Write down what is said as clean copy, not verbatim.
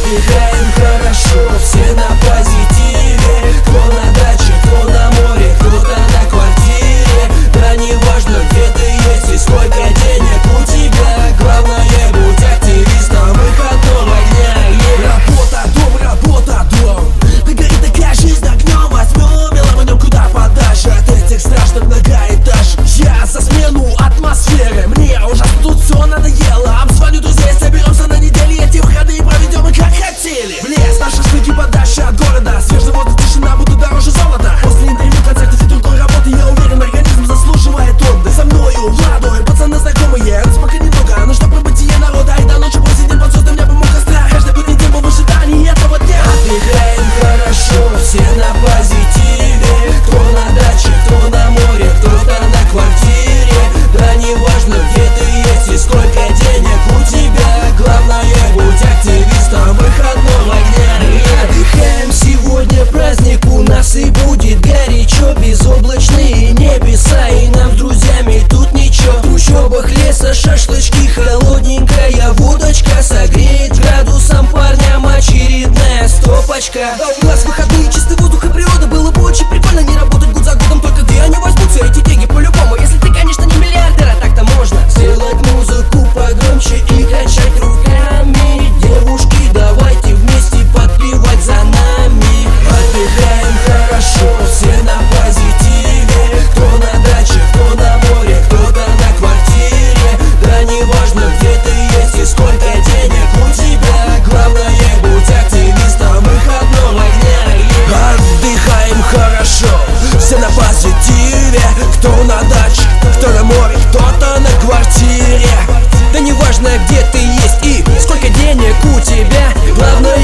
Отдыхаем хорошо, все на позитиве. Кто на даче, кто на море, кто-то на квартире. Да не важно, где ты есть и сколько денег у тебя. Главное, будь активистом выходного дня. Работа, дом. Да горит такая жизнь огнем. Возьмем и ломанем куда подальше от этих страшных многоэтажек. Я за смену атмосферы, мне уже тут все надоело. Обзвоню друзей, соберемся на неделе. Эти выходные проведем и как хотели. В лес, на шашлыки подальше от города. Свежий воздух, тишина будут дороже золота. После интервью, концертов и другой работы, я уверен, организм заслуживает отдых. Со мною молодой, пацаны знакомые. Но пока немного, но чтобы бытие народа. И до ночи посидим под звездным небом у костра. Каждый будний день был в ожидании этого дня. Отдыхаем хорошо, все на позитиве. Кто на даче, кто на море, кто-то на квартире. Да не важно, где ты есть и сколько денег у тебя. Главное, будь активистом выходного дня. Отдыхаем сегодня, праздник у нас и будет горячо. Безоблачные небеса, и нам с друзьями тут ничего. В трущобах леса шашлычки, холодненькая водочка согреет градусом парням очередная стопочка. Да у нас выходные, чистый воздух и природа. Было бы очень прикольно не работать год за годом. Только где они возьмутся, эти деньги по-любому? Если ты, конечно, не миллиардер, а так-то можно сделать музыку погромче и качать руками. Девушки, давайте вместе подпевать за нами. Отдыхаем хорошо, все на позитиве. Кто на даче, кто на море, кто-то на квартире. Да не важно, где ты есть и сколько денег у тебя. Главное, будь активистом выходного дня. Отдыхаем хорошо, все на позитиве. Кто на даче, кто на море, кто-то на квартире. Да не важно, где ты есть и сколько денег у тебя. Главное,